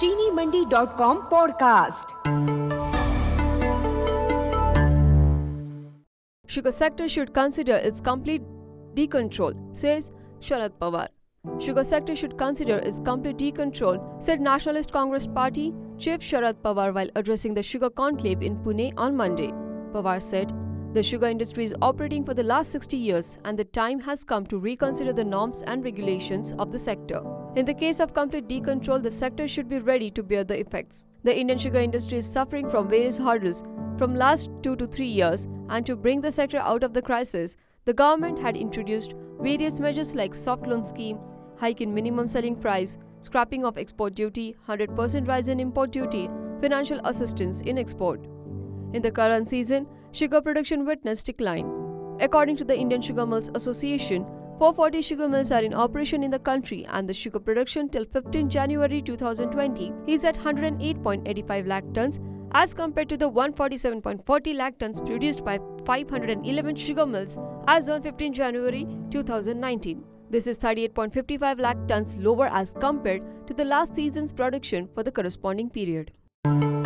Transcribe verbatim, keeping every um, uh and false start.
चीनी Mandi dot com podcast. Sugar sector should consider its complete decontrol, says Sharad Pawar. Sugar sector should consider its complete decontrol, said Nationalist Congress Party Chief Sharad Pawar while addressing the sugar conclave in Pune on Monday. Pawar said, "The sugar industry is operating for the last sixty years and the time has come to reconsider the norms and regulations of the sector. In the case of complete decontrol, the sector should be ready to bear the effects. The Indian sugar industry is suffering from various hurdles from last two to three years, and to bring the sector out of the crisis, the government had introduced various measures like soft loan scheme, hike in minimum selling price, scrapping of export duty, one hundred percent rise in import duty, financial assistance in export. In the current season, sugar production witnessed decline. According to the Indian Sugar Mills Association, four hundred forty sugar mills are in operation in the country, and the sugar production till fifteenth January two thousand twenty is at one hundred eight point eight five lakh tons as compared to the one hundred forty-seven point four zero lakh tons produced by five hundred eleven sugar mills as on fifteenth January two thousand nineteen. This is thirty-eight point five five lakh tons lower as compared to the last season's production for the corresponding period.